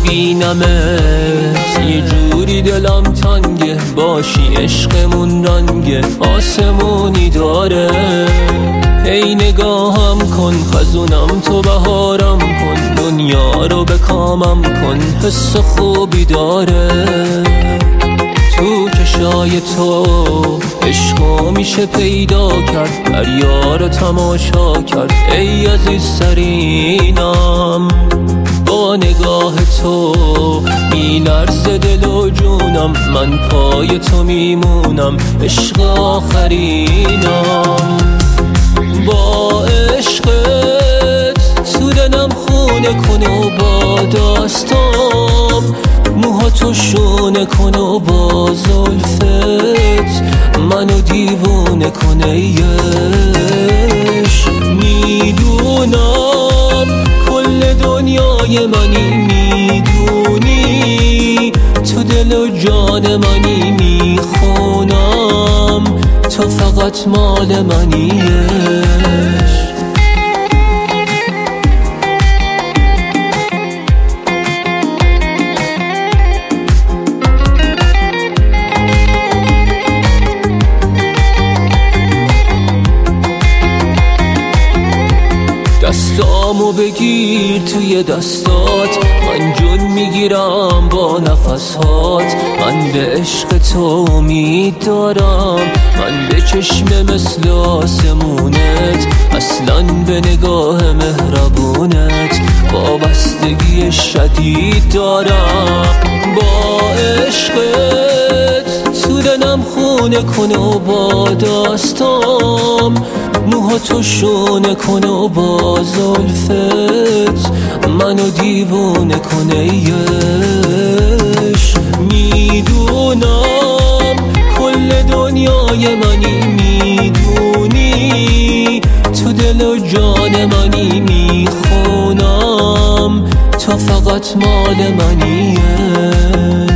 ببینمت یه جوری دلم تنگه، باشی عشقمون رنگه آسمونی داره. ای نگاهم کن خزونم تو بهارم کن، دنیا رو به کامم کن حس خوبی داره. تو چشای تو عشقو میشه پیدا کرد، دریا رو تماشا کرد ای عزیز سرینم. با نگاه تو میلرزه دل و جونم، من پای تو میمونم عشق آخرینم. با عشقت تو دلم خونه کن و با داستام موهاتو شونه کن و با زلفت منو دیوونه کنه. ای عشق میدونم کل دنیای منی، میدونی تو دل و جان منی، میخونم تو فقط مال منی. دستامو بگیر توی دستات، من جون میگیرم با نفسات. من به عشق تو امید دارم، من به چشم مثل آسمونت، اصلاً به نگاه مهربونت وابستگی شدید دارم. با عشقت تو دلم خونه کنه و با داستام موهاتو شونه کنه و با زلفت منو دیوونه کنه. ای عشق میدونم کل دنیای منی، میدونی تو دل و جان منی، میخونم تو فقط مال منی.